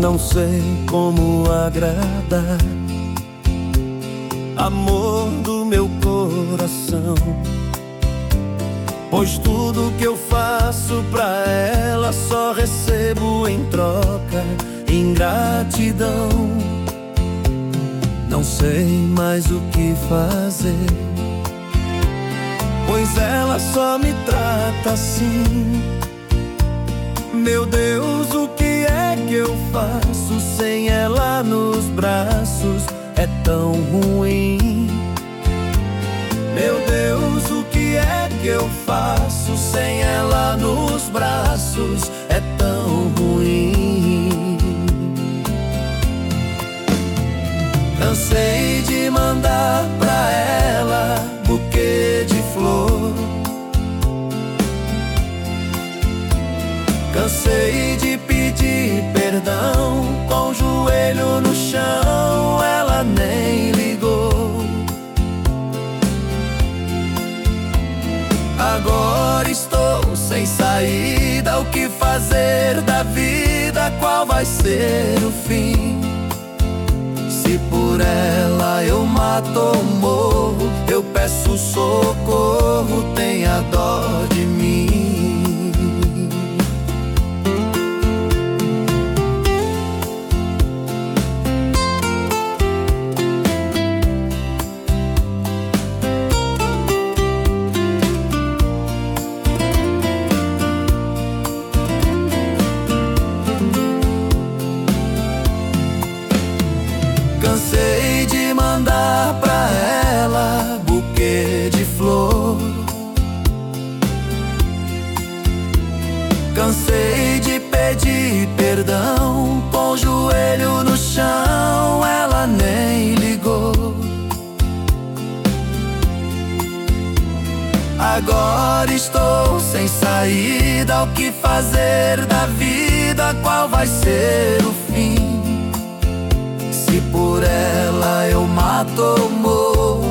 Não sei como agradar, amor do meu coração, pois tudo que eu faço pra ela só recebo em troca ingratidão. Não sei mais o que fazer, pois ela só me trata assim. Meu Deus, o que é que eu faço sem ela nos braços? É tão ruim. Meu Deus, o que é que eu faço sem ela nos braços? É tão ruim. Cansei de mandar pra ela buquê de flor, cansei de pedir perdão com o joelho no chão, ela nem ligou. Agora estou sem saída, o que fazer da vida? Qual vai ser o fim? Se por ela eu mato ou morro, eu peço socorro, tenha dó de mim. Cansei de mandar pra ela buquê de flor, cansei de pedir perdão com o joelho no chão, ela nem ligou. Agora estou sem saída, o que fazer da vida? Qual vai ser o fim? Se por ela eu mato ou morro,